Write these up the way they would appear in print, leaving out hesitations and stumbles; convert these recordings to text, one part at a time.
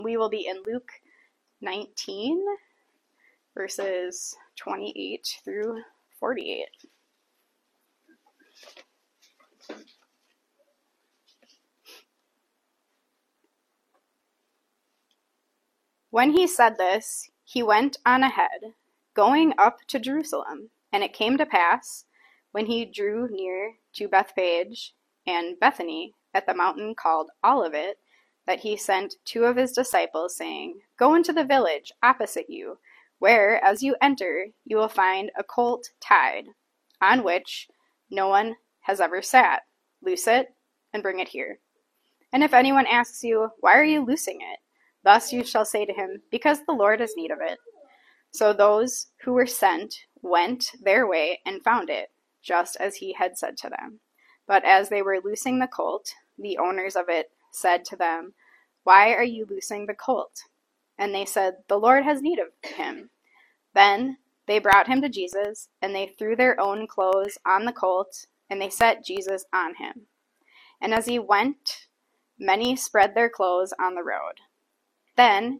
We will be in Luke 19, verses 28 through 48. When he said this, he went on ahead, going up to Jerusalem. And it came to pass, when he drew near to Bethphage and Bethany at the mountain called Olivet, that he sent 2 of his disciples, saying, Go into the village opposite you, where, as you enter, you will find a colt tied, on which no one has ever sat. Loose it, and bring it here. And if anyone asks you, Why are you loosing it? Thus you shall say to him, Because the Lord has need of it. So those who were sent went their way and found it, just as he had said to them. But as they were loosing the colt, the owners of it said to them, Why are you loosing the colt? And they said, The Lord has need of him. Then they brought him to Jesus, and they threw their own clothes on the colt, and they set Jesus on him. And as he went, many spread their clothes on the road. Then,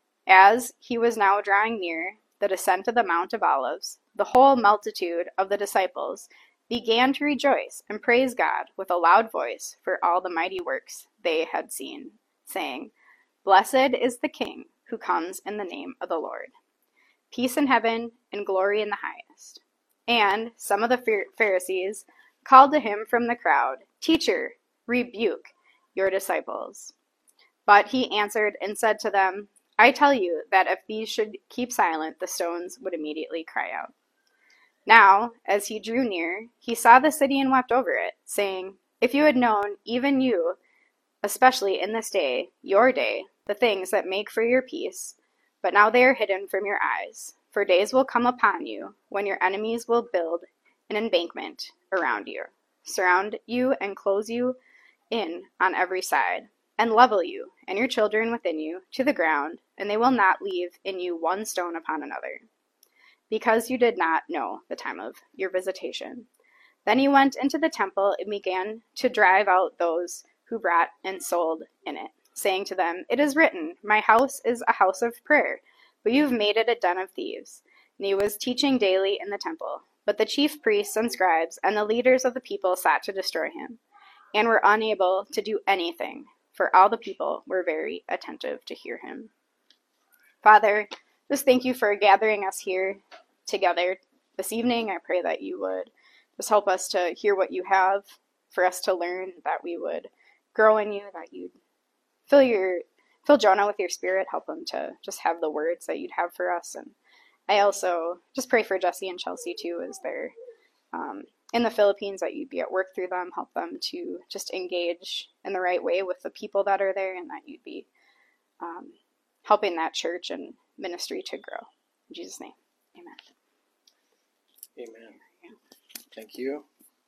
as he was now drawing near the descent of the Mount of Olives, the whole multitude of the disciples began to rejoice and praise God with a loud voice for all the mighty works they had seen, saying, Blessed is the King who comes in the name of the Lord. Peace in heaven and glory in the highest. And some of the Pharisees called to him from the crowd, Teacher, rebuke your disciples. But he answered and said to them, I tell you that if these should keep silent, the stones would immediately cry out. Now, as he drew near, he saw the city and wept over it, saying, If you had known, even you, especially in this day, your day, the things that make for your peace, but now they are hidden from your eyes. For days will come upon you, when your enemies will build an embankment around you, surround you and close you in on every side, and level you and your children within you to the ground, and they will not leave in you one stone upon another, because you did not know the time of your visitation. Then he went into the temple and began to drive out those who bought and sold in it, saying to them, It is written, My house is a house of prayer, but you have made it a den of thieves. And he was teaching daily in the temple. But the chief priests and scribes and the leaders of the people sought to destroy him, and were unable to do anything, for all the people were very attentive to hear him. Father, just thank you for gathering us here together this evening. I pray that you would just help us to hear what you have for us to learn, that we would grow in you, that you'd fill Jonah with your spirit, help him to just have the words that you'd have for us. And I also just pray for Jesse and Chelsea too, as they're in the Philippines, that you'd be at work through them, help them to just engage in the right way with the people that are there, and that you'd be helping that church and ministry to grow. In Jesus' name, amen. Amen. Thank you.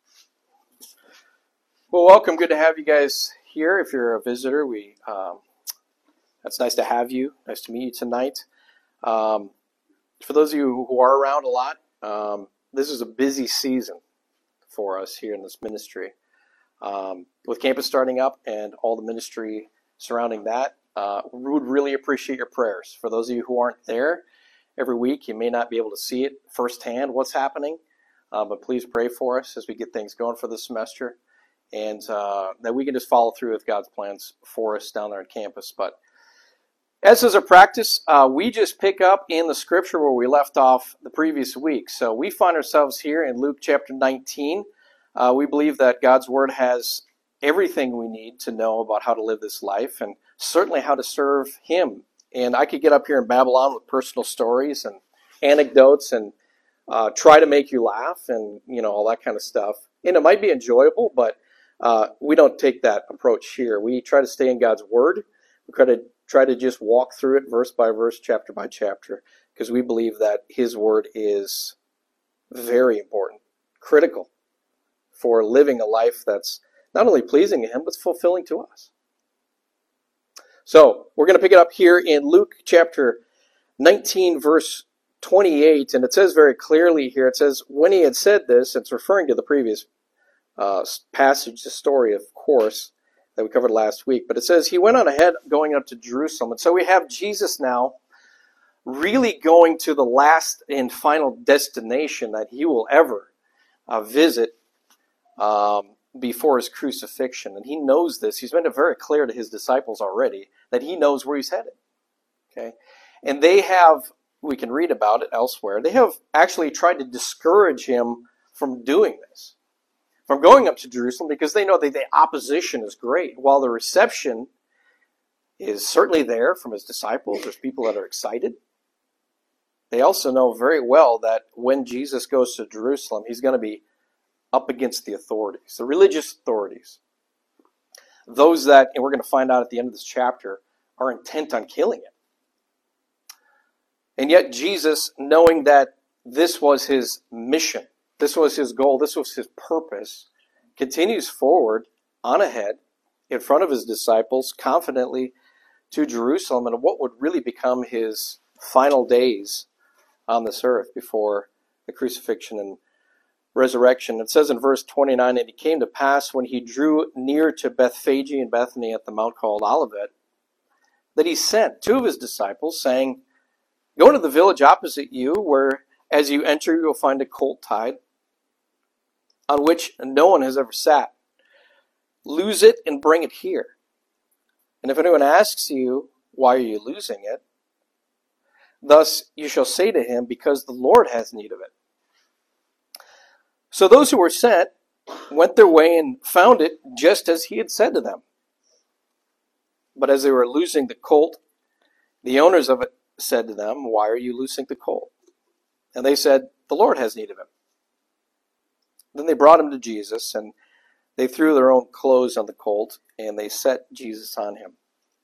Well, welcome. Good to have you guys here. If you're a visitor, that's nice to have you. Nice to meet you tonight. For those of you who are around a lot, this is a busy season for us here in this ministry. With campus starting up and all the ministry surrounding that, we would really appreciate your prayers. For those of you who aren't there every week, you may not be able to see it firsthand what's happening, but please pray for us as we get things going for this semester, and that we can just follow through with God's plans for us down there on campus. But as is our practice, we just pick up in the scripture where we left off the previous week. So we find ourselves here in Luke chapter 19. We believe that God's Word has everything we need to know about how to live this life, and certainly how to serve Him. And I could get up here and babble on with personal stories and anecdotes and try to make you laugh and all that kind of stuff. And it might be enjoyable, but we don't take that approach here. We try to stay in God's Word. We try to just walk through it verse by verse, chapter by chapter, because we believe that His Word is very important, critical for living a life that's not only pleasing to Him, but fulfilling to us. So we're going to pick it up here in Luke chapter 19, verse 28, and it says very clearly here, it says, when he had said this, it's referring to the previous passage, the story, of course, that we covered last week. But it says he went on ahead going up to Jerusalem. And so we have Jesus now really going to the last and final destination that he will ever visit before his crucifixion. And he knows this. He's made it very clear to his disciples already that he knows where he's headed. Okay, and they have, we can read about it elsewhere, they have actually tried to discourage him from doing this, from going up to Jerusalem, because they know that the opposition is great. While the reception is certainly there from his disciples, there's people that are excited. They also know very well that when Jesus goes to Jerusalem, he's going to be up against the authorities, the religious authorities. Those that, and we're going to find out at the end of this chapter, are intent on killing him. And yet Jesus, knowing that this was his mission, this was his goal, this was his purpose, continues forward on ahead in front of his disciples confidently to Jerusalem and what would really become his final days on this earth before the crucifixion and resurrection. It says in verse 29, and it came to pass when he drew near to Bethphage and Bethany at the mount called Olivet, that he sent two of his disciples, saying, go into the village opposite you, where as you enter you will find a colt tied, on which no one has ever sat. Loose it and bring it here. And if anyone asks you, why are you losing it? Thus you shall say to him, because the Lord has need of it. So those who were sent went their way and found it just as he had said to them. But as they were loosing the colt, the owners of it said to them, why are you loosing the colt? And they said, the Lord has need of him. Then they brought him to Jesus, and they threw their own clothes on the colt, and they set Jesus on him.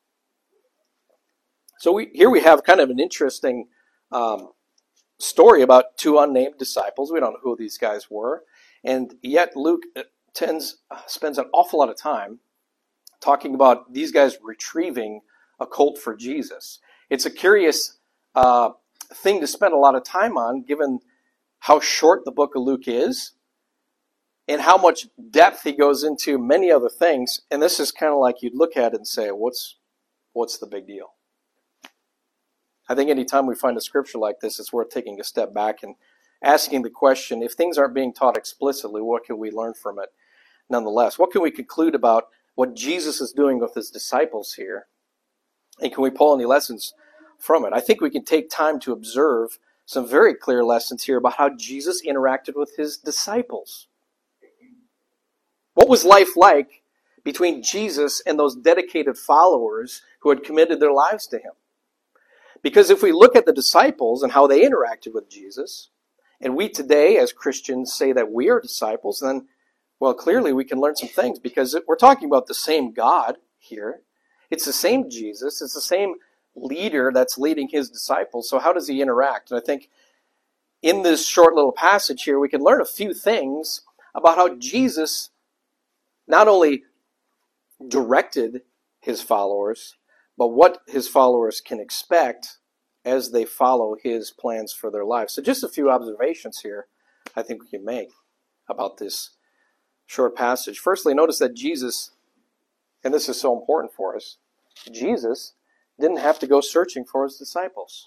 So here we have kind of an interesting story about two unnamed disciples. We don't know who these guys were. And yet Luke spends an awful lot of time talking about these guys retrieving a colt for Jesus. It's a curious thing to spend a lot of time on, given how short the book of Luke is and how much depth he goes into many other things. And this is kind of like you'd look at it and say, what's the big deal? I think anytime we find a scripture like this, it's worth taking a step back and asking the question, if things aren't being taught explicitly, what can we learn from it nonetheless? What can we conclude about what Jesus is doing with his disciples here? And can we pull any lessons from it? I think we can take time to observe some very clear lessons here about how Jesus interacted with his disciples. What was life like between Jesus and those dedicated followers who had committed their lives to him? Because if we look at the disciples and how they interacted with Jesus, and we today as Christians say that we are disciples, then, well, clearly we can learn some things, because we're talking about the same God here. It's the same Jesus. It's the same leader that's leading his disciples. So how does he interact? And I think in this short little passage here, we can learn a few things about how Jesus not only directed his followers, but what his followers can expect as they follow his plans for their lives. So just a few observations here I think we can make about this short passage. Firstly, notice that Jesus, and this is so important for us, Jesus didn't have to go searching for his disciples.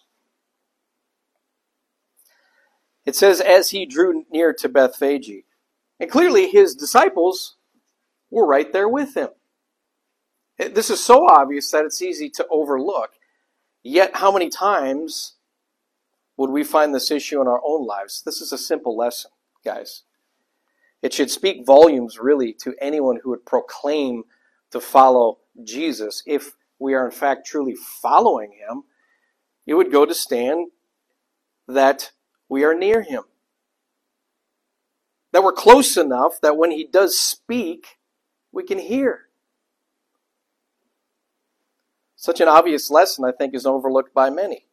It says, as he drew near to Bethphage. And clearly his disciples were right there with him. This is so obvious that it's easy to overlook. Yet how many times would we find this issue in our own lives? This is a simple lesson, guys. It should speak volumes, really, to anyone who would proclaim to follow Jesus. If we are in fact truly following him, it would go to stand that we are near him. That we're close enough that when he does speak, we can hear. Such an obvious lesson, I think, is overlooked by many.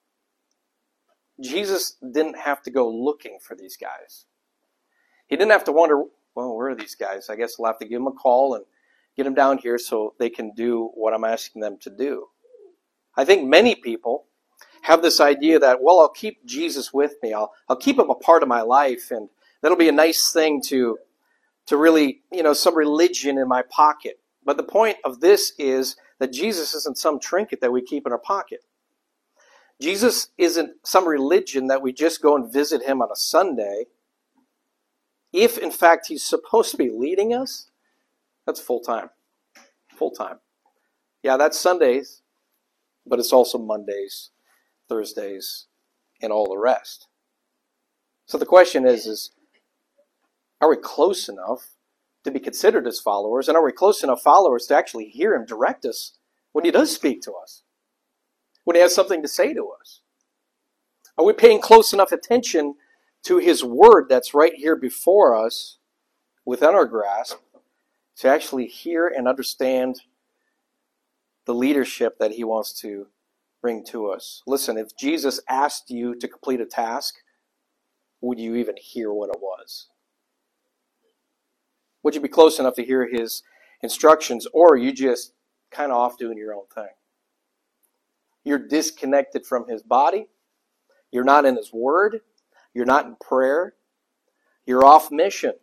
Jesus didn't have to go looking for these guys. He didn't have to wonder, well, where are these guys? I guess I'll have to give them a call and get them down here so they can do what I'm asking them to do. I think many people have this idea that, well, I'll keep Jesus with me. I'll keep him a part of my life, and that'll be a nice thing to really, some religion in my pocket. But the point of this is that Jesus isn't some trinket that we keep in our pocket. Jesus isn't some religion that we just go and visit him on a Sunday. If, in fact, he's supposed to be leading us, that's full-time. Full-time. Yeah, that's Sundays, but it's also Mondays, Thursdays, and all the rest. So the question is are we close enough to be considered as followers? And are we close enough followers to actually hear him direct us when he does speak to us? When he has something to say to us? Are we paying close enough attention to his word that's right here before us, within our grasp, to actually hear and understand the leadership that he wants to bring to us? Listen, if Jesus asked you to complete a task, would you even hear what it was? Would you be close enough to hear his instructions, or are you just kind of off doing your own thing? You're disconnected from his body. You're not in his word. You're not in prayer. You're off mission.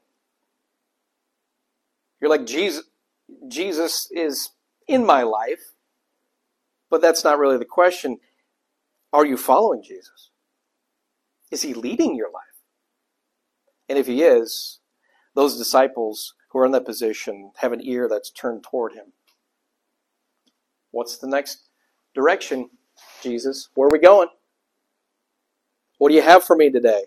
You're like, Jesus is in my life, but that's not really the question. Are you following Jesus? Is he leading your life? And if he is, those disciples who are in that position have an ear that's turned toward him. What's the next direction, Jesus? Where are we going? What do you have for me today?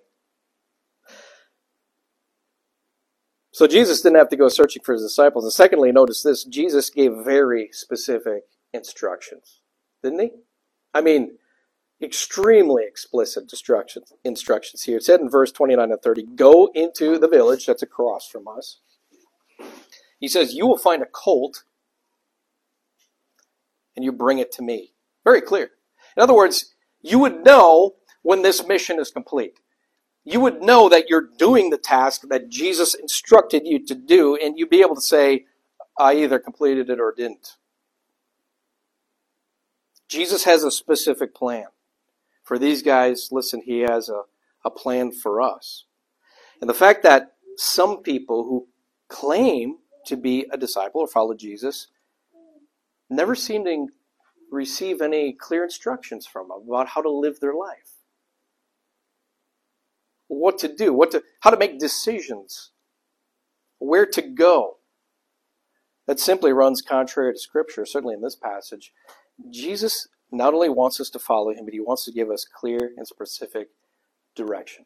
So Jesus didn't have to go searching for his disciples. And secondly, notice this, Jesus gave very specific instructions. Didn't he? I mean, extremely explicit instructions here. It said in verse 29 and 30, go into the village that's across from us. He says, you will find a colt and you bring it to me. Very clear. In other words, you would know when this mission is complete. You would know that you're doing the task that Jesus instructed you to do, and you'd be able to say, I either completed it or didn't. Jesus has a specific plan. For these guys, listen, he has a plan for us. And the fact that some people who claim to be a disciple or follow Jesus never seem to receive any clear instructions from him about how to live their life. What to do, how to make decisions, where to go. That simply runs contrary to Scripture, certainly in this passage. Jesus not only wants us to follow him, but he wants to give us clear and specific direction.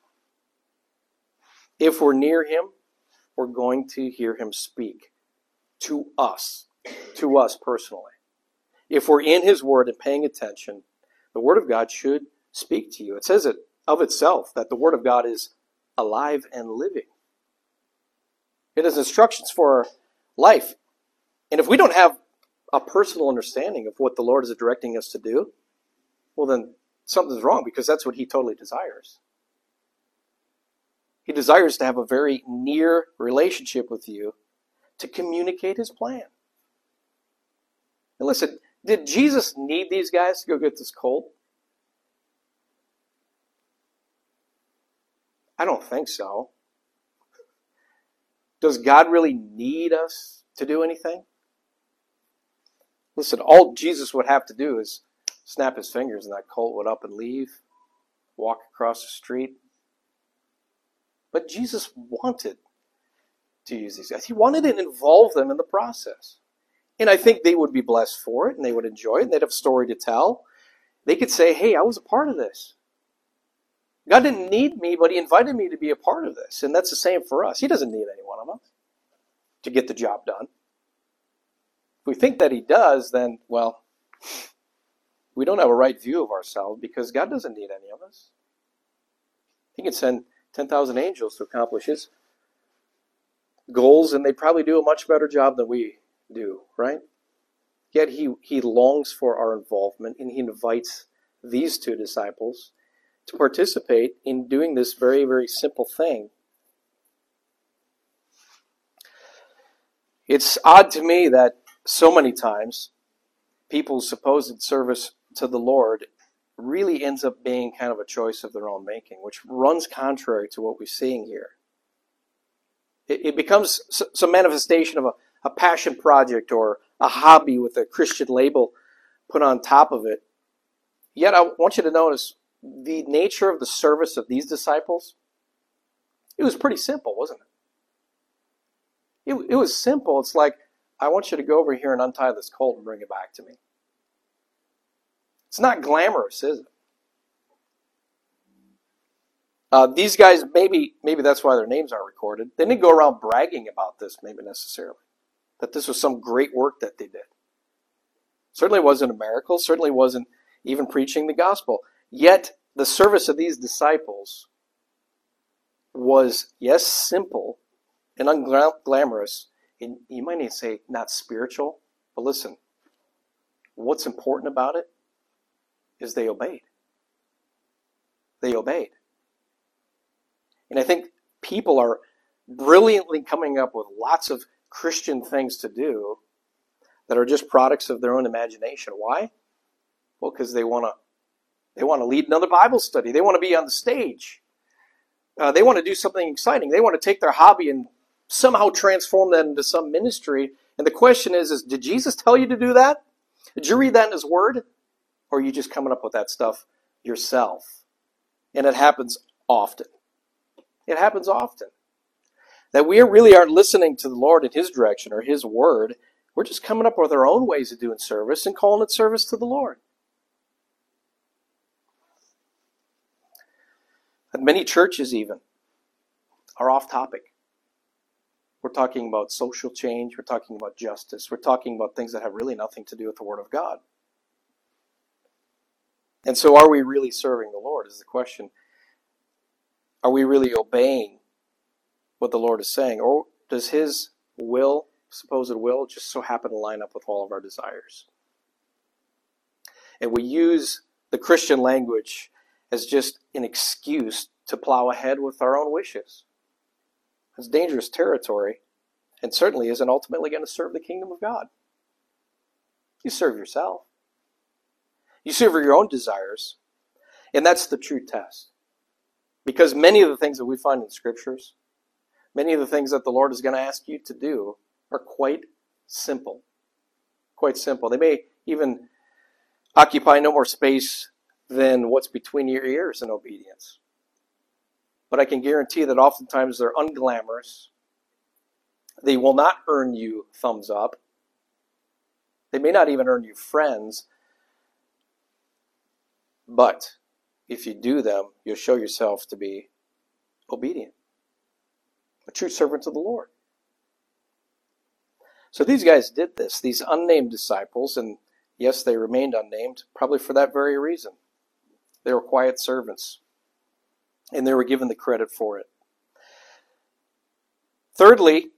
If we're near him, we're going to hear him speak to us personally. If we're in his word and paying attention, the word of God should speak to you. It says it of itself that the word of God is alive and living. It has instructions for our life. And if we don't have a personal understanding of what the Lord is directing us to do, well then something's wrong, because that's what he totally desires. He desires to have a very near relationship with you to communicate his plan. And listen, did Jesus need these guys to go get this colt? I don't think so. Does God really need us to do anything? Listen, all Jesus would have to do is snap his fingers and that colt would up and leave, walk across the street. But Jesus wanted to use these guys. He wanted to involve them in the process. And I think they would be blessed for it, and they would enjoy it, and they'd have a story to tell. They could say, hey, I was a part of this. God didn't need me, but he invited me to be a part of this. And that's the same for us. He doesn't need any one of us to get the job done. If we think that he does, then, well, we don't have a right view of ourselves, because God doesn't need any of us. He can send 10,000 angels to accomplish his goals, and they'd probably do a much better job than we do, right? Yet he longs for our involvement, and he invites these two disciples to participate in doing this very, very simple thing. It's odd to me that so many times people's supposed service to the Lord really ends up being kind of a choice of their own making, which runs contrary to what we're seeing here. It becomes some manifestation a passion project or a hobby with a Christian label put on top of it. Yet I want you to notice the nature of the service of these disciples. It was pretty simple, wasn't it? It was simple. It's like, I want you to go over here and untie this colt and bring it back to me. It's not glamorous, is it? These guys, maybe that's why their names aren't recorded. They didn't go around bragging about this, maybe necessarily, that this was some great work that they did. Certainly wasn't a miracle. Certainly wasn't even preaching the gospel. Yet the service of these disciples was, yes, simple and unglamorous, and you might need to say not spiritual, but listen, what's important about it is they obeyed. They obeyed. And I think people are brilliantly coming up with lots of Christian things to do that are just products of their own imagination. Why? Well, because they want to lead another Bible study. They want to be on the stage. They want to do something exciting. They want to take their hobby and somehow transform that into some ministry. And the question is did Jesus tell you to do that? Did you read that in His Word? Or are you just coming up with that stuff yourself? And it happens often. It happens often. That we really aren't listening to the Lord in His direction or His Word. We're just coming up with our own ways of doing service and calling it service to the Lord. And many churches even are off topic. We're talking about social change. We're talking about justice. We're talking about things that have really nothing to do with the Word of God. And so are we really serving the Lord is the question. Are we really obeying what the Lord is saying? Or does His will, supposed will, just so happen to line up with all of our desires? And we use the Christian language as just an excuse to plow ahead with our own wishes. It's dangerous territory, and certainly isn't ultimately going to serve the kingdom of God. You serve yourself. You serve your own desires, and that's the true test. Because many of the things that we find in Scriptures, many of the things that the Lord is going to ask you to do are quite simple. Quite simple. They may even occupy no more space than what's between your ears in obedience. But I can guarantee that oftentimes they're unglamorous. They will not earn you thumbs up. They may not even earn you friends. But if you do them, you'll show yourself to be obedient. A true servant of the Lord. So these guys did this, these unnamed disciples, and yes, they remained unnamed, probably for that very reason. They were quiet servants, and they were given the credit for it. Thirdly,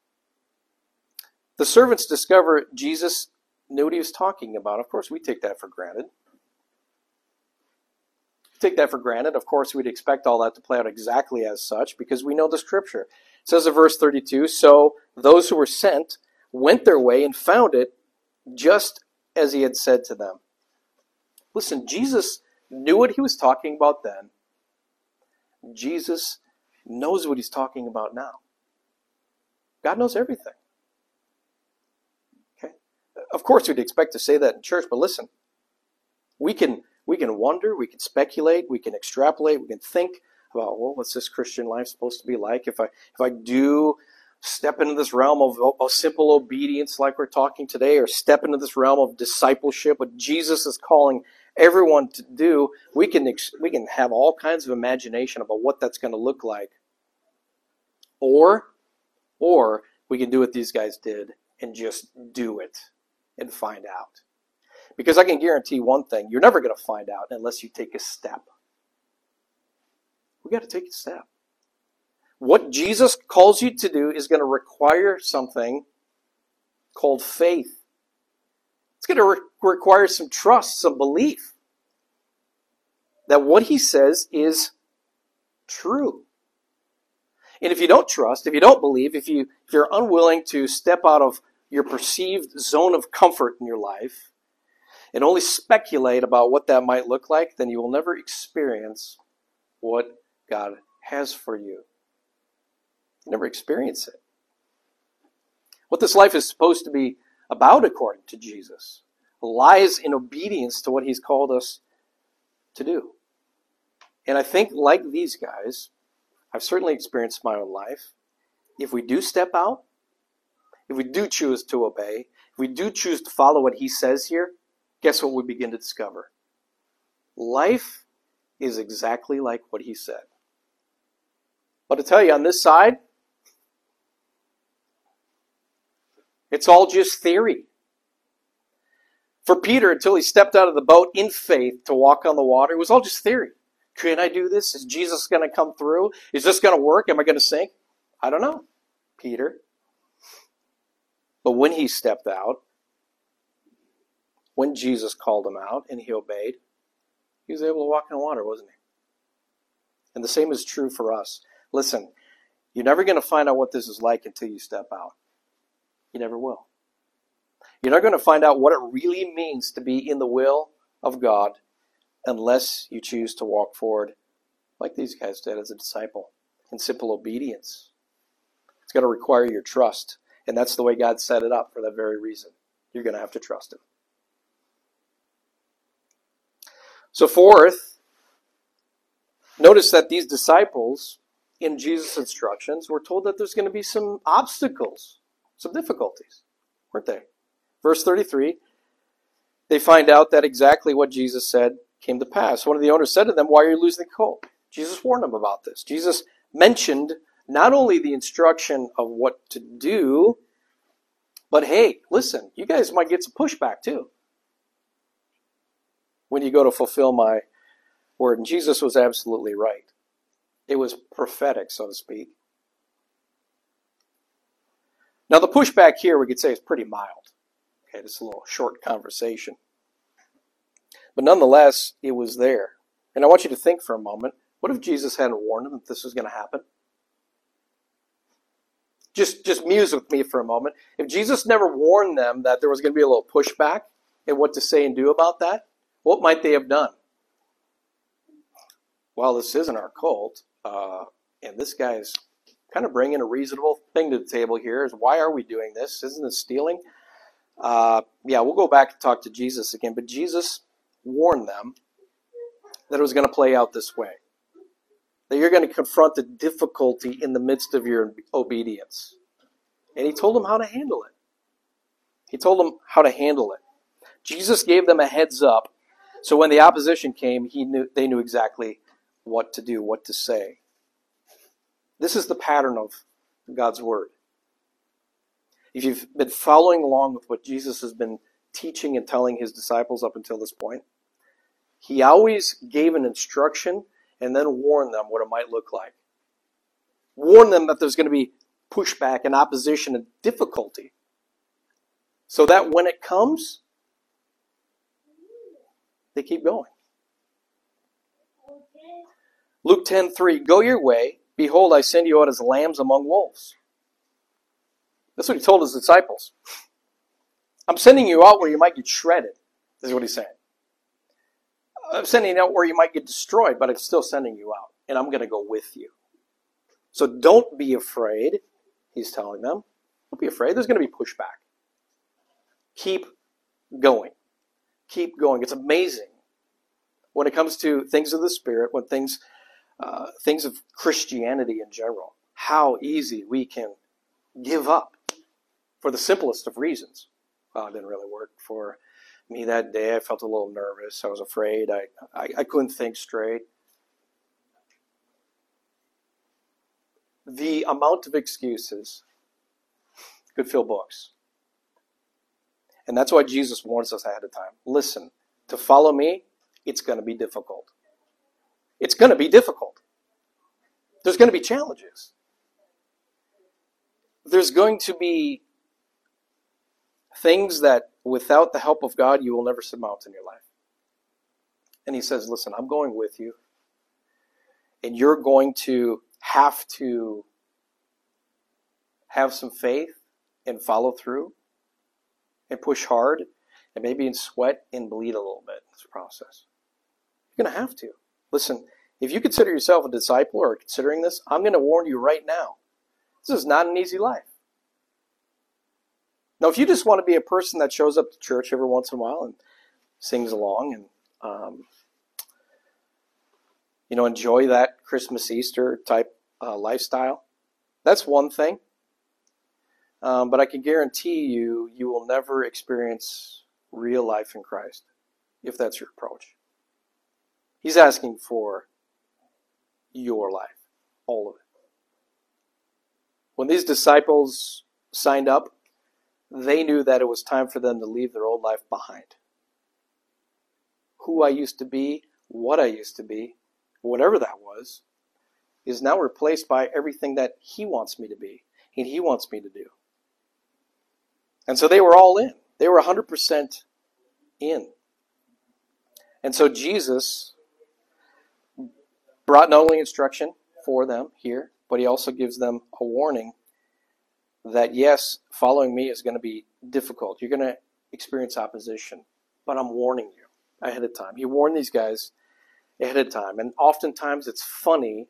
the servants discover Jesus knew what He was talking about. Of course, we take that for granted. Take that for granted. Of course, we'd expect all that to play out exactly as such because we know the Scripture. It says in verse 32, so those who were sent went their way and found it just as He had said to them. Listen, Jesus knew what He was talking about then. Jesus knows what He's talking about now. God knows everything. Okay? Of course, we'd expect to say that in church, but listen, we can wonder, we can speculate, we can extrapolate, we can think about, well, what's this Christian life supposed to be like? If I do step into this realm of simple obedience like we're talking today, or step into this realm of discipleship, what Jesus is calling everyone to do, we can have all kinds of imagination about what that's going to look like. Or we can do what these guys did and just do it and find out. Because I can guarantee one thing, you're never going to find out unless you take a step. We've got to take a step. What Jesus calls you to do is going to require something called faith. It's going to require some trust, some belief that what He says is true. And if you don't trust, if you don't believe, if you're unwilling to step out of your perceived zone of comfort in your life, and only speculate about what that might look like, then you will never experience what God has for you. Never experience it. what this life is supposed to be about according to Jesus, lies in obedience to what he's called us to do. And I think, like these guys, I've certainly experienced in my own life, if we do step out, if we do choose to obey, if we do choose to follow what he says here, guess what we begin to discover? Life is exactly like what he said. But to tell you, on this side, it's all just theory. For Peter, until he stepped out of the boat in faith to walk on the water, it was all just theory. Can I do this? Is Jesus going to come through? Is this going to work? Am I going to sink? I don't know, Peter. But when he stepped out, when Jesus called him out and he obeyed, he was able to walk on water, wasn't he? And the same is true for us. Listen, you're never going to find out what this is like until you step out. You never will. You're not going to find out what it really means to be in the will of God unless you choose to walk forward like these guys did as a disciple in simple obedience. It's going to require your trust. And that's the way God set it up for that very reason. You're going to have to trust him. So fourth, notice that these disciples, in Jesus' instructions, were told that there's going to be some obstacles, some difficulties, weren't they? Verse 33, they find out that exactly what Jesus said came to pass. One of the owners said to them, "Why are you losing hope?" Jesus warned them about this. Jesus mentioned not only the instruction of what to do, but hey, listen, you guys might get some pushback too when you go to fulfill my word. And Jesus was absolutely right. It was prophetic, so to speak. Now the pushback here, we could say, is pretty mild. Okay, this is a little short conversation. But nonetheless, it was there. And I want you to think for a moment, what if Jesus hadn't warned them that this was going to happen? Just muse with me for a moment. If Jesus never warned them that there was going to be a little pushback and what to say and do about that, what might they have done? Well, this isn't our cult, and this guy's kind of bringing a reasonable thing to the table here. Is why are we doing this? Isn't this stealing? We'll go back and talk to Jesus again. But Jesus warned them that it was going to play out this way. That you're going to confront the difficulty in the midst of your obedience. And he told them how to handle it. Jesus gave them a heads up. So when the opposition came, they knew exactly what to do, what to say. This is the pattern of God's word. If you've been following along with what Jesus has been teaching and telling his disciples up until this point, he always gave an instruction and then warned them what it might look like. Warned them that there's going to be pushback and opposition and difficulty. So that when it comes, they keep going. Luke 10:3, "Go your way. Behold, I send you out as lambs among wolves." That's what he told his disciples. I'm sending you out where you might get shredded, is what he's saying. I'm sending you out where you might get destroyed, but I'm still sending you out, and I'm going to go with you. So don't be afraid, he's telling them. Don't be afraid. There's going to be pushback. Keep going. Keep going. It's amazing when it comes to things of the Spirit, when things of Christianity in general, how easy we can give up for the simplest of reasons. Well, it didn't really work for me that day. I felt a little nervous. I was afraid. I couldn't think straight. The amount of excuses could fill books. And that's why Jesus warns us ahead of time. Listen, to follow me, it's going to be difficult. It's going to be difficult. There's going to be challenges. There's going to be things that without the help of God, you will never surmount in your life. And he says, listen, I'm going with you. And you're going to have some faith and follow through and push hard and maybe sweat and bleed a little bit in this process. You're going to have to. Listen, if you consider yourself a disciple or considering this, I'm going to warn you right now. This is not an easy life. Now, if you just want to be a person that shows up to church every once in a while and sings along and enjoy that Christmas, Easter type lifestyle, that's one thing. But I can guarantee you will never experience real life in Christ if that's your approach. He's asking for your life, all of it. When these disciples signed up, they knew that it was time for them to leave their old life behind. Who I used to be, what I used to be, whatever that was, is now replaced by everything that He wants me to be and He wants me to do. And so they were all in. They were 100% in. And so Jesus brought not only instruction for them here, but He also gives them a warning that, yes, following me is going to be difficult. You're going to experience opposition, but I'm warning you ahead of time. He warned these guys ahead of time. And oftentimes it's funny.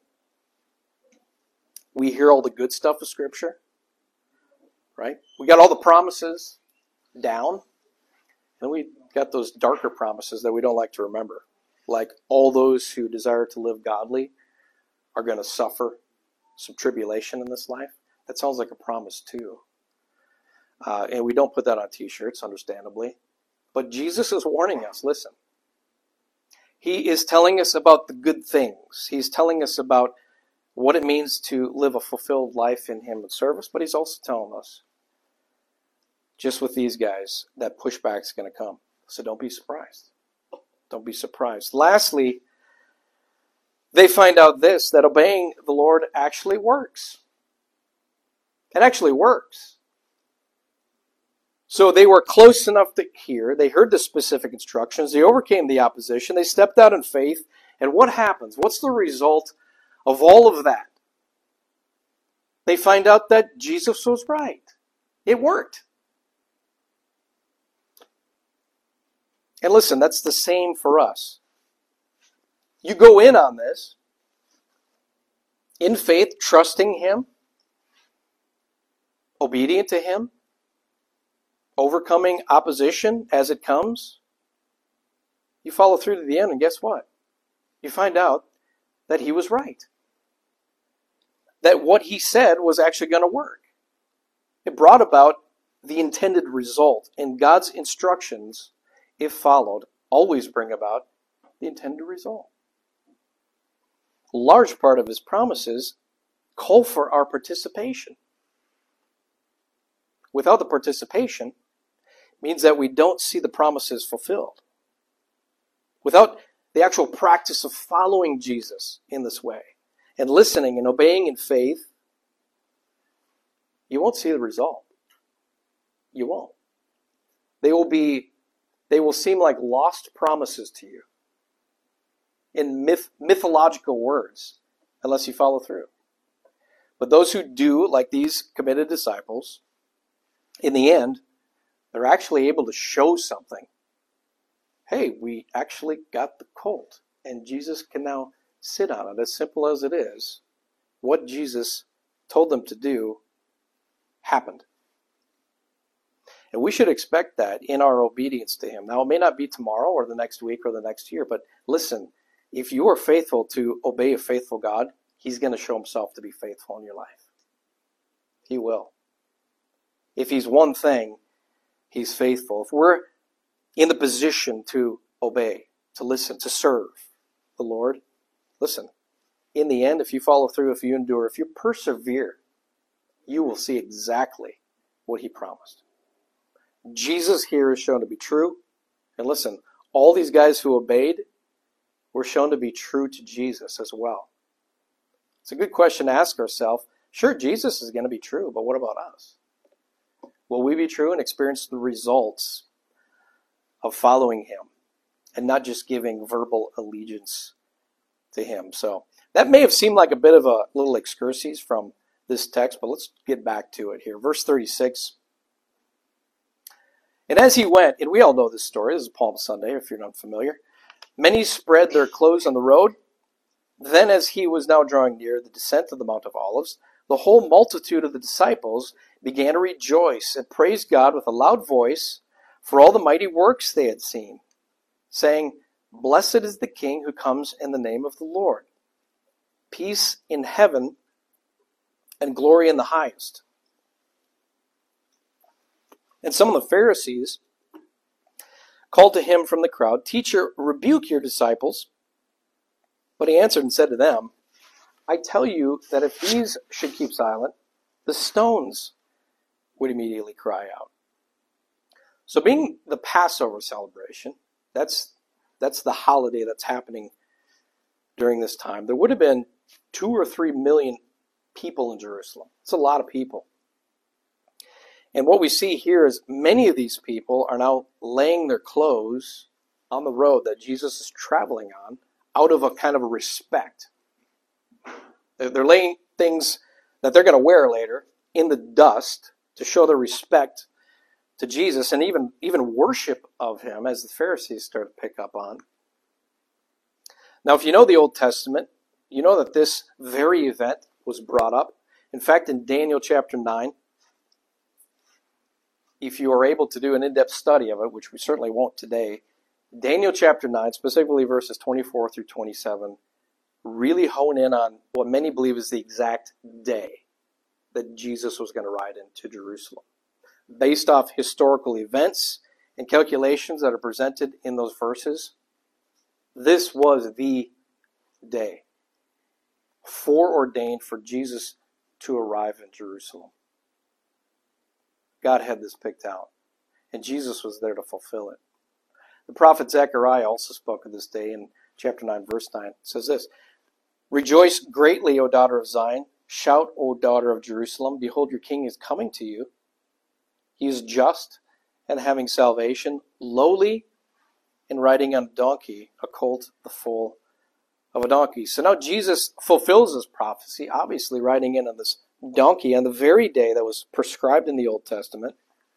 We hear all the good stuff of Scripture, right? We got all the promises down, and we got those darker promises that we don't like to remember. Like all those who desire to live godly are going to suffer some tribulation in this life. That sounds like a promise too. And we don't put that on t-shirts, understandably. But Jesus is warning us, listen. He is telling us about the good things. He's telling us about what it means to live a fulfilled life in Him and service. But He's also telling us, just with these guys, that pushback is going to come. So don't be surprised. Don't be surprised. Lastly, they find out this, that obeying the Lord actually works. It actually works. So they were close enough to hear. They heard the specific instructions. They overcame the opposition. They stepped out in faith. And what happens? What's the result of all of that? They find out that Jesus was right. It worked. And listen, that's the same for us. You go in on this in faith, trusting Him, obedient to Him, overcoming opposition as it comes. You follow through to the end, and guess what? You find out that He was right. That what He said was actually going to work. It brought about the intended result, and God's instructions, if followed, always bring about the intended result. A large part of His promises call for our participation. Without the participation, it means that we don't see the promises fulfilled. Without the actual practice of following Jesus in this way, and listening and obeying in faith, you won't see the result. You won't. They will seem like lost promises to you in mythological words, unless you follow through. But those who do, like these committed disciples, in the end, they're actually able to show something. Hey, we actually got the colt, and Jesus can now sit on it. As simple as it is, what Jesus told them to do happened. And we should expect that in our obedience to Him. Now, it may not be tomorrow or the next week or the next year, but listen, if you are faithful to obey a faithful God, He's going to show Himself to be faithful in your life. He will. If He's one thing, He's faithful. If we're in the position to obey, to listen, to serve the Lord, listen, in the end, if you follow through, if you endure, if you persevere, you will see exactly what He promised. Jesus here is shown to be true. And listen, all these guys who obeyed were shown to be true to Jesus as well. It's a good question to ask ourselves. Sure, Jesus is going to be true, but what about us? Will we be true and experience the results of following Him and not just giving verbal allegiance to Him? So that may have seemed like a bit of a little excursus from this text, but let's get back to it here. Verse 36. And as He went, and we all know this story, this is Palm Sunday if you're not familiar, many spread their clothes on the road. Then as He was now drawing near the descent of the Mount of Olives, the whole multitude of the disciples began to rejoice and praise God with a loud voice for all the mighty works they had seen, saying, "Blessed is the King who comes in the name of the Lord. Peace in heaven and glory in the highest." And some of the Pharisees called to him from the crowd, "Teacher, rebuke your disciples." But he answered and said to them, "I tell you that if these should keep silent, the stones would immediately cry out." So being the Passover celebration, that's the holiday that's happening during this time. There would have been 2 or 3 million people in Jerusalem. It's a lot of people. And what we see here is many of these people are now laying their clothes on the road that Jesus is traveling on out of a kind of a respect. They're laying things that they're going to wear later in the dust to show their respect to Jesus and even worship of him, as the Pharisees start to pick up on. Now, if you know the Old Testament, you know that this very event was brought up. In fact, in Daniel chapter 9, if you are able to do an in-depth study of it, which we certainly won't today, Daniel chapter 9, specifically verses 24 through 27, really hone in on what many believe is the exact day that Jesus was going to ride into Jerusalem. Based off historical events and calculations that are presented in those verses, this was the day foreordained for Jesus to arrive in Jerusalem. God had this picked out, and Jesus was there to fulfill it. The prophet Zechariah also spoke of this day in chapter 9, verse 9. It says this, "Rejoice greatly, O daughter of Zion. Shout, O daughter of Jerusalem. Behold, your king is coming to you. He is just and having salvation, lowly and riding on a donkey, a colt, the foal of a donkey." So now Jesus fulfills his prophecy, obviously riding in on this donkey on the very day that was prescribed in the Old Testament.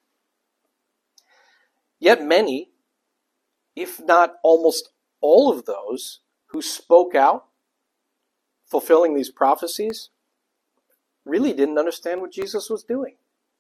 Yet many, if not almost all of those who spoke out, fulfilling these prophecies, really didn't understand what Jesus was doing.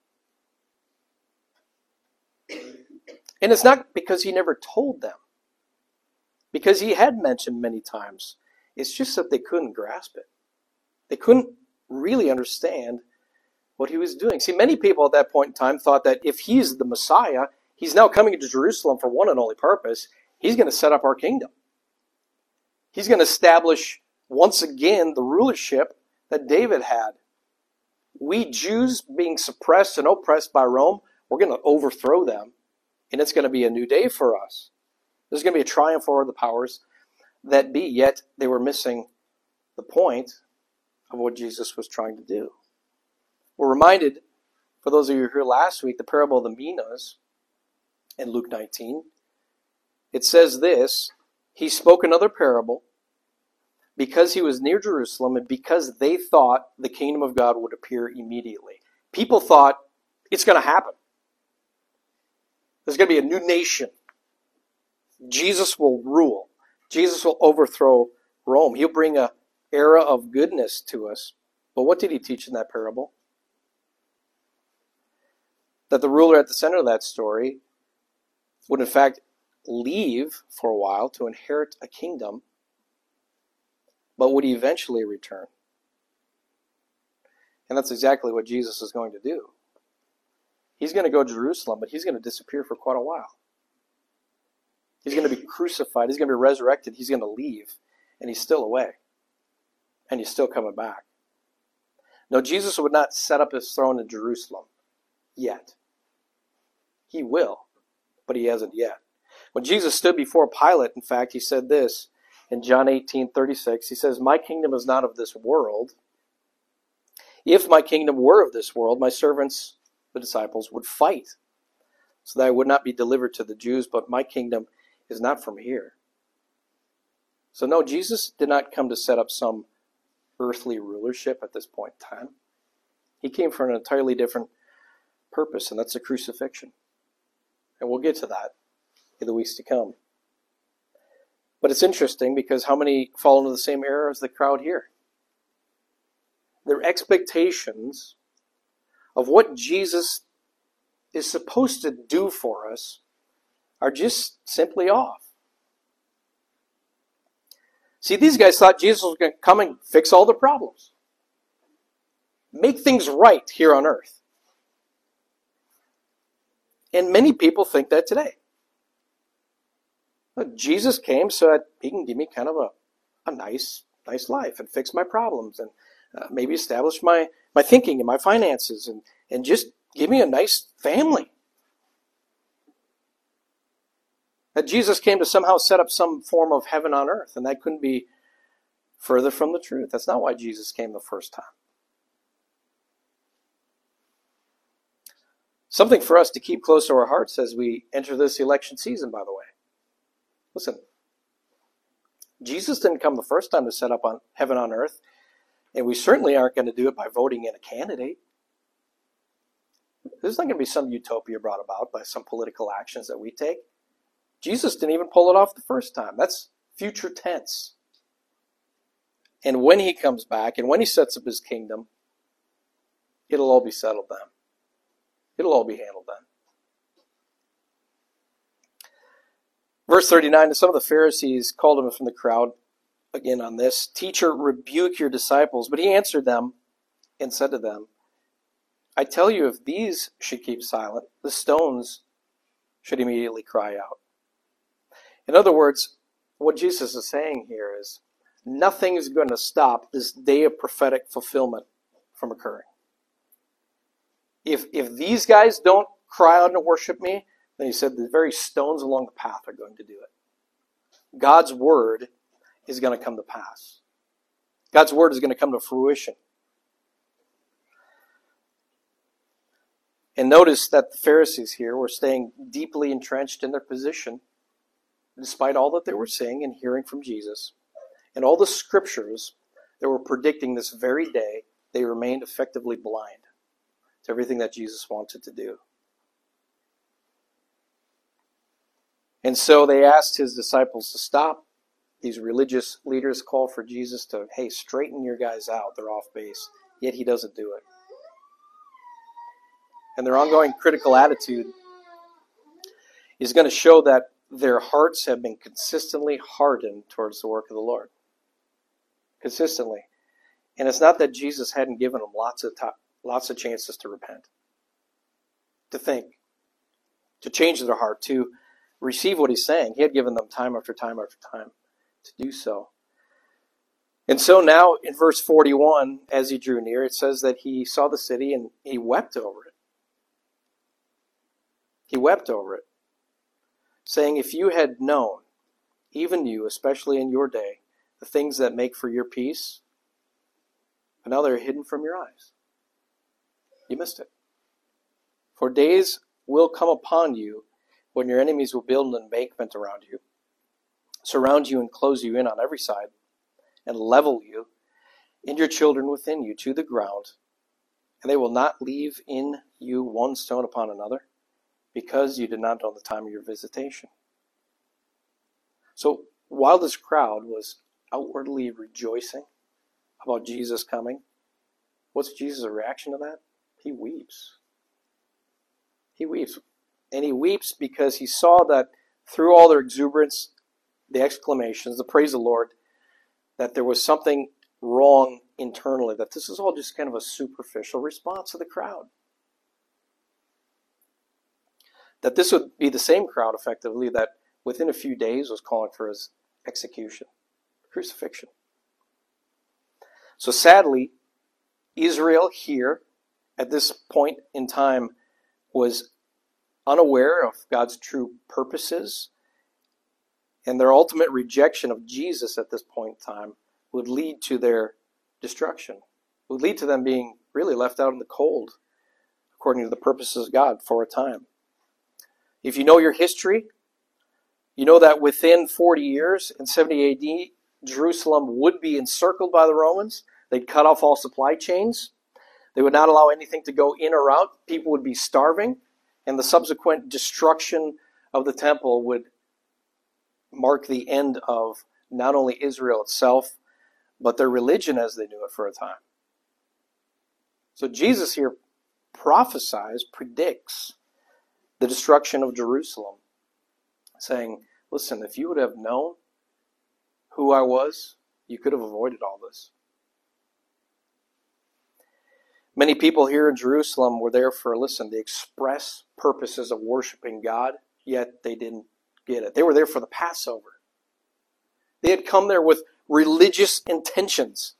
And it's not because he never told them, because he had mentioned many times. It's just that they couldn't grasp it. They couldn't really understand what he was doing. See, many people at that point in time thought that if he's the Messiah, he's now coming to Jerusalem for one and only purpose. He's going to set up our kingdom. He's going to establish once again the rulership that David had. We Jews, being suppressed and oppressed by Rome, we're going to overthrow them, and it's going to be a new day for us. There's going to be a triumph over the powers that be, yet they were missing the point of what Jesus was trying to do. We're reminded, for those of you who were here last week, the parable of the minas in Luke 19. It says this, "He spoke another parable because he was near Jerusalem and because they thought the kingdom of God would appear immediately." People thought it's going to happen. There's going to be a new nation. Jesus will rule. Jesus will overthrow Rome. He'll bring an era of goodness to us. But what did he teach in that parable? That the ruler at the center of that story would in fact leave for a while to inherit a kingdom, but would eventually return. And that's exactly what Jesus is going to do. He's going to go to Jerusalem, but he's going to disappear for quite a while. He's going to be crucified. He's going to be resurrected. He's going to leave, and he's still away. And he's still coming back. No, Jesus would not set up his throne in Jerusalem yet. He will, but he hasn't yet. When Jesus stood before Pilate, in fact, he said this in John 18:36. He says, "My kingdom is not of this world. If my kingdom were of this world, my servants, the disciples, would fight, so that I would not be delivered to the Jews, but my kingdom is not from here." So no, Jesus did not come to set up some earthly rulership at this point in time. He came for an entirely different purpose, and that's the crucifixion. And we'll get to that in the weeks to come. But it's interesting because how many fall into the same error as the crowd here? their expectations of what Jesus is supposed to do for us are just simply off. See, these guys thought Jesus was going to come and fix all the problems. Make things right here on earth. And many people think that today. Look, Jesus came so that he can give me kind of a nice life and fix my problems and maybe establish my thinking and my finances and just give me a nice family. That Jesus came to somehow set up some form of heaven on earth, and that couldn't be further from the truth. That's not why Jesus came the first time. Something for us to keep close to our hearts as we enter this election season, by the way. Listen, Jesus didn't come the first time to set up on heaven on earth, and we certainly aren't going to do it by voting in a candidate. There's not going to be some utopia brought about by some political actions that we take. Jesus didn't even pull it off the first time. That's future tense. And when he comes back and when he sets up his kingdom, it'll all be settled then. It'll all be handled then. Verse 39, and some of the Pharisees called him from the crowd, again on this, "Teacher, rebuke your disciples." But he answered them and said to them, "I tell you, if these should keep silent, the stones should immediately cry out." In other words, what Jesus is saying here is, nothing is going to stop this day of prophetic fulfillment from occurring. If these guys don't cry out and worship me, then he said the very stones along the path are going to do it. God's word is going to come to pass. God's word is going to come to fruition. And notice that the Pharisees here were staying deeply entrenched in their position, despite all that they were seeing and hearing from Jesus. And all the scriptures that were predicting this very day, they remained effectively blind to everything that Jesus wanted to do. And so they asked his disciples to stop. These religious leaders called for Jesus to, hey, straighten your guys out. They're off base. Yet he doesn't do it. And their ongoing critical attitude is going to show that their hearts have been consistently hardened towards the work of the Lord. Consistently. And it's not that Jesus hadn't given them lots of chances to repent, to think, to change their heart, to receive what he's saying. He had given them time after time after time to do so. And so now in verse 41, as he drew near, it says that he saw the city and he wept over it. He wept over it, saying, if you had known, even you, especially in your day, the things that make for your peace, but now they're hidden from your eyes. You missed it. For days will come upon you when your enemies will build an embankment around you, surround you and close you in on every side, and level you and your children within you to the ground, and they will not leave in you one stone upon another, because you did not know the time of your visitation. So while this crowd was outwardly rejoicing about Jesus coming, what's Jesus' reaction to that? He weeps. He weeps. And he weeps because he saw that through all their exuberance, the exclamations, the praise of the Lord, that there was something wrong internally, that this is all just kind of a superficial response of the crowd. That this would be the same crowd, effectively, that within a few days was calling for his execution, crucifixion. So sadly, Israel here, at this point in time, was unaware of God's true purposes, and their ultimate rejection of Jesus at this point in time would lead to their destruction, would lead to them being really left out in the cold, according to the purposes of God for a time. If you know your history, you know that within 40 years, in 70 AD, Jerusalem would be encircled by the Romans. They'd cut off all supply chains. They would not allow anything to go in or out. People would be starving. And the subsequent destruction of the temple would mark the end of not only Israel itself, but their religion as they knew it for a time. So Jesus here prophesies, predicts the destruction of Jerusalem, saying, listen, if you would have known who I was, you could have avoided all this. Many people here in Jerusalem were there for, the express purposes of worshiping God, yet they didn't get it. They were there for the Passover. They had come there with religious intentions.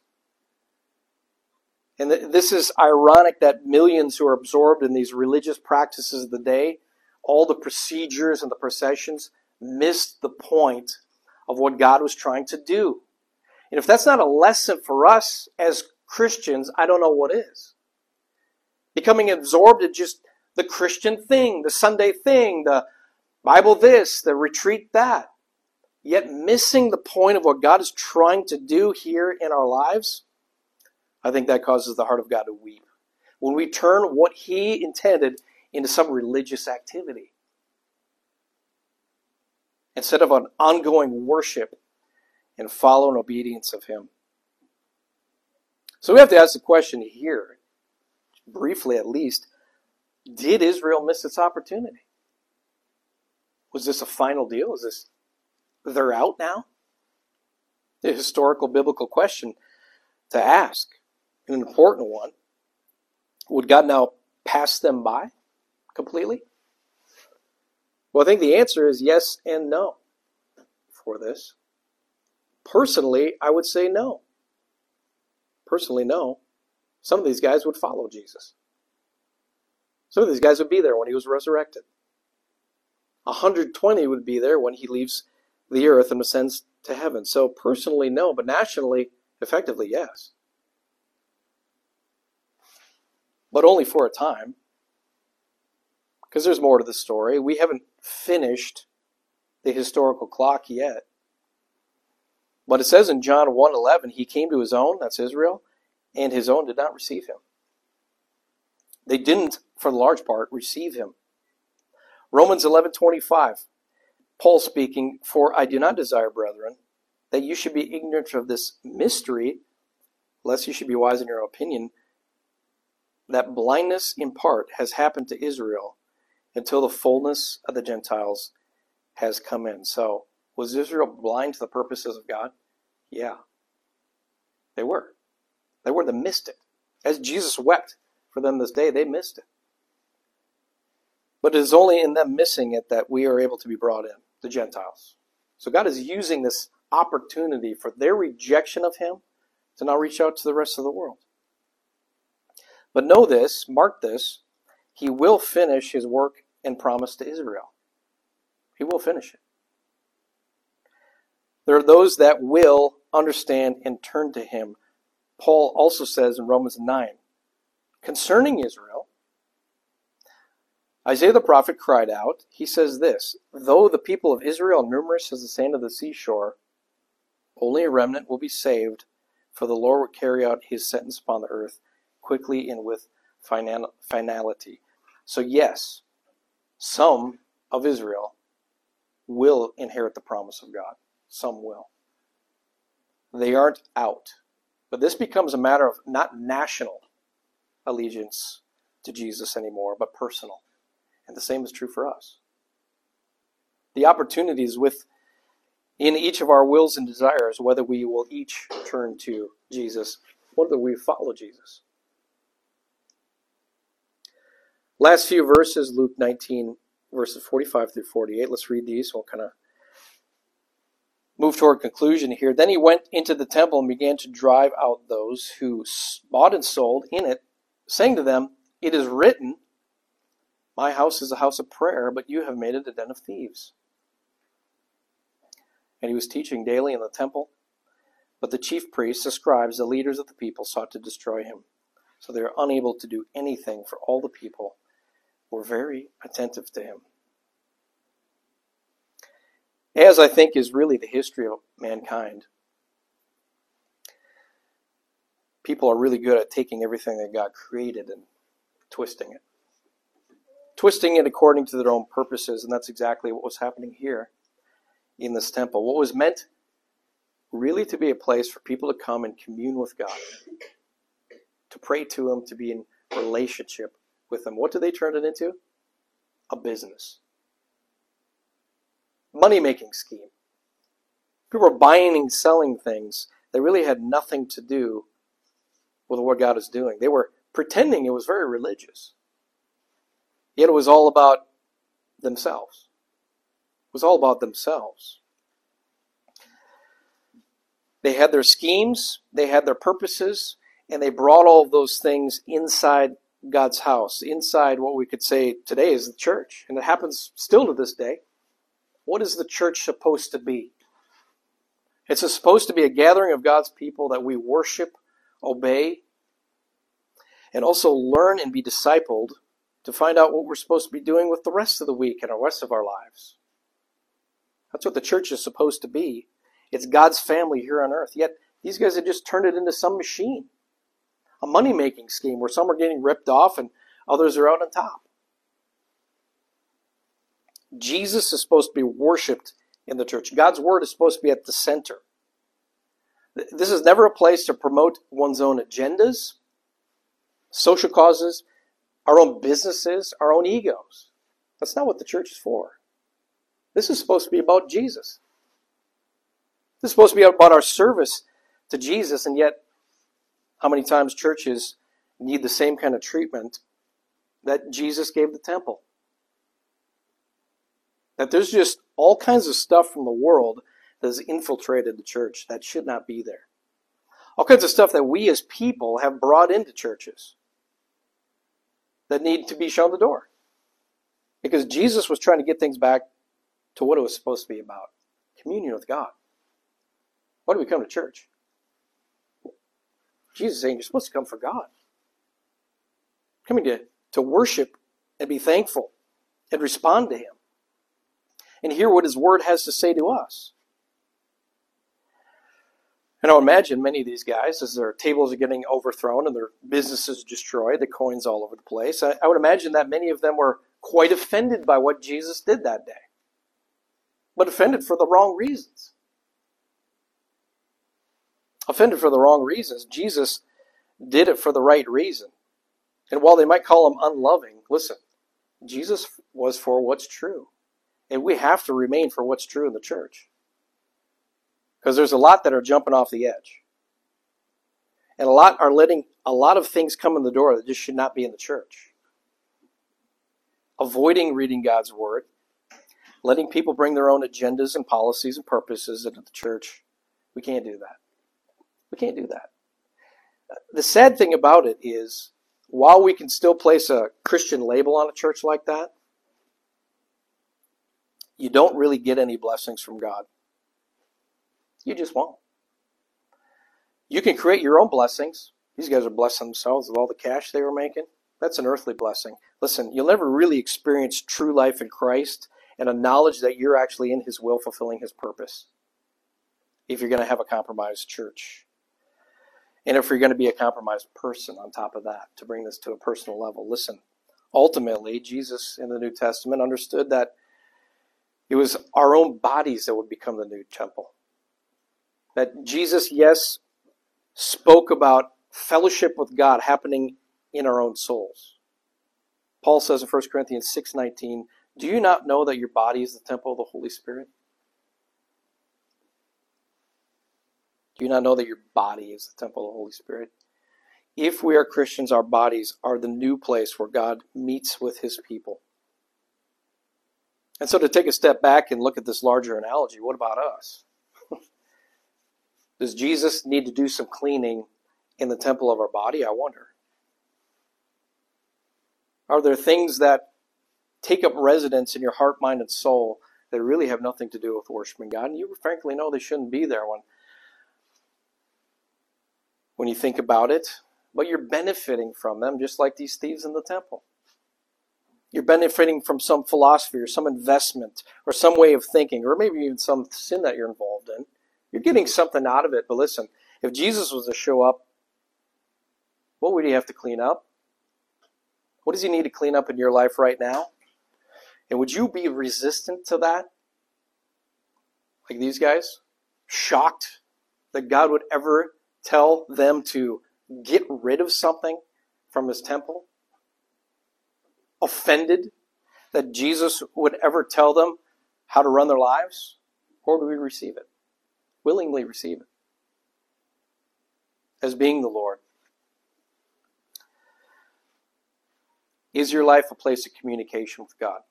And this is ironic that millions who are absorbed in these religious practices of the day, all the procedures and the processions, missed the point of what God was trying to do. And if that's not a lesson for us as Christians, I don't know what is. Becoming absorbed in just the Christian thing, the Sunday thing, the Bible this, the retreat that, yet missing the point of what God is trying to do here in our lives, I think that causes the heart of God to weep. When we turn what He intended into some religious activity, instead of an ongoing worship and follow and obedience of Him. So we have to ask the question here, briefly at least, did Israel miss its opportunity? Was this a final deal? Is this, they're out now? A historical biblical question to ask, an important one. Would God now pass them by completely? Well, I think the answer is yes and no for this. Personally, I would say no. Personally, no. Some of these guys would follow Jesus. Some of these guys would be there when He was resurrected. 120 would be there when He leaves the earth and ascends to heaven. So personally, no, but nationally, effectively, yes. But only for a time. Because there's more to the story. We haven't finished the historical clock yet. But it says in John 1:11, He came to His own, that's Israel, and His own did not receive Him. They didn't, for the large part, receive Him. Romans 11:25, Paul speaking, For I do not desire, brethren, that you should be ignorant of this mystery, lest you should be wise in your own opinion, that blindness in part has happened to Israel until the fullness of the Gentiles has come in. So, was Israel blind to the purposes of God? Yeah. They were. They missed it. As Jesus wept for them this day, they missed it. But it is only in them missing it that we are able to be brought in, the Gentiles. So God is using this opportunity for their rejection of Him to now reach out to the rest of the world. But know this, mark this, He will finish His work and promise to Israel. He will finish it. There are those that will understand and turn to Him. Paul also says in Romans 9, concerning Israel, Isaiah the prophet cried out, he says this, though the people of Israel are numerous as the sand of the seashore, only a remnant will be saved, for the Lord will carry out His sentence upon the earth quickly and with finality. So yes, some of Israel will inherit the promise of God. Some will. They aren't out. But this becomes a matter of not national allegiance to Jesus anymore, but personal. And the same is true for us. The opportunity is within each of our wills and desires, whether we will each turn to Jesus, whether we follow Jesus. Last few verses, Luke 19, verses 45 through 48. Let's read these. We'll kind of move toward conclusion here. Then He went into the temple and began to drive out those who bought and sold in it, saying to them, it is written, my house is a house of prayer, but you have made it a den of thieves. And He was teaching daily in the temple. But the chief priests, the scribes, the leaders of the people sought to destroy Him. So they were unable to do anything, for all the people were very attentive to Him. As I think is really the history of mankind, people are really good at taking everything that God created and twisting it. Twisting it according to their own purposes, and that's exactly what was happening here in this temple. What was meant really to be a place for people to come and commune with God, to pray to him, to be in relationship with him. What do they turn it into? A business. Money-making scheme. People were buying and selling things that really had nothing to do with what God is doing. They were pretending it was very religious. Yet it was all about themselves. It was all about themselves. They had their schemes, they had their purposes, and they brought all of those things inside God's house, inside what we could say today is the church. And it happens still to this day. What is the church supposed to be? It's supposed to be a gathering of God's people that we worship, obey, and also learn and be discipled to find out what we're supposed to be doing with the rest of the week and the rest of our lives. That's what the church is supposed to be. It's God's family here on earth. Yet these guys have just turned it into some machine. A money-making scheme where some are getting ripped off and others are out on top. Jesus is supposed to be worshipped in the church. God's word is supposed to be at the center. This is never a place to promote one's own agendas, social causes, our own businesses, our own egos. That's not what the church is for. This is supposed to be about Jesus. This is supposed to be about our service to Jesus, and yet how many times churches need the same kind of treatment that Jesus gave the temple? That there's just all kinds of stuff from the world that has infiltrated the church that should not be there. All kinds of stuff that we as people have brought into churches that need to be shown the door. Because Jesus was trying to get things back to what it was supposed to be about. Communion with God. Why do we come to church? Jesus is saying you're supposed to come for God. Coming to worship and be thankful and respond to Him. And hear what His Word has to say to us. And I imagine many of these guys, as their tables are getting overthrown and their businesses destroyed, the coins all over the place, I would imagine that many of them were quite offended by what Jesus did that day. But offended for the wrong reasons. Offended for the wrong reasons. Jesus did it for the right reason. And while they might call Him unloving, listen, Jesus was for what's true. And we have to remain for what's true in the church. Because there's a lot that are jumping off the edge. And a lot are letting a lot of things come in the door that just should not be in the church. Avoiding reading God's Word. Letting people bring their own agendas and policies and purposes into the church. We can't do that. We can't do that. The sad thing about it is, while we can still place a Christian label on a church like that, you don't really get any blessings from God. You just won't. You can create your own blessings. These guys are blessing themselves with all the cash they were making. That's an earthly blessing. Listen, you'll never really experience true life in Christ and a knowledge that you're actually in His will, fulfilling His purpose, if you're going to have a compromised church. And if you're going to be a compromised person on top of that, to bring this to a personal level. Listen, ultimately, Jesus in the New Testament understood that it was our own bodies that would become the new temple. That Jesus, yes, spoke about fellowship with God happening in our own souls. Paul says in 1 Corinthians 6:19, do you not know that your body is the temple of the Holy Spirit? Do you not know that your body is the temple of the Holy Spirit? If we are Christians, our bodies are the new place where God meets with His people. And so to take a step back and look at this larger analogy, what about us? Does Jesus need to do some cleaning in the temple of our body? I wonder. Are there things that take up residence in your heart, mind, and soul that really have nothing to do with worshiping God? And you frankly know they shouldn't be there when you think about it. But you're benefiting from them just like these thieves in the temple. You're benefiting from some philosophy or some investment or some way of thinking or maybe even some sin that you're involved in. You're getting something out of it. But listen, if Jesus was to show up, what would He have to clean up? What does He need to clean up in your life right now? And would you be resistant to that? Like these guys? Shocked that God would ever tell them to get rid of something from his temple? Offended that Jesus would ever tell them how to run their lives? Or do we receive it? Willingly receive it as being the Lord? Is your life a place of communication with God?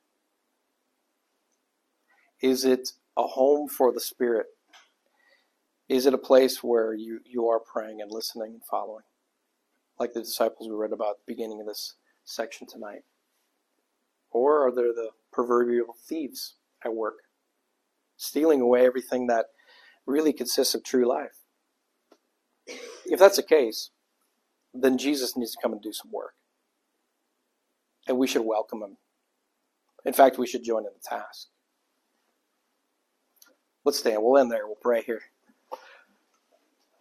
Is it a home for the Spirit? Is it a place where you are praying and listening and following? Like the disciples we read about at the beginning of this section tonight. Or are there the proverbial thieves at work, stealing away everything that really consists of true life? If that's the case, then Jesus needs to come and do some work. And we should welcome him. In fact, we should join in the task. Let's stand. We'll end there. We'll pray here.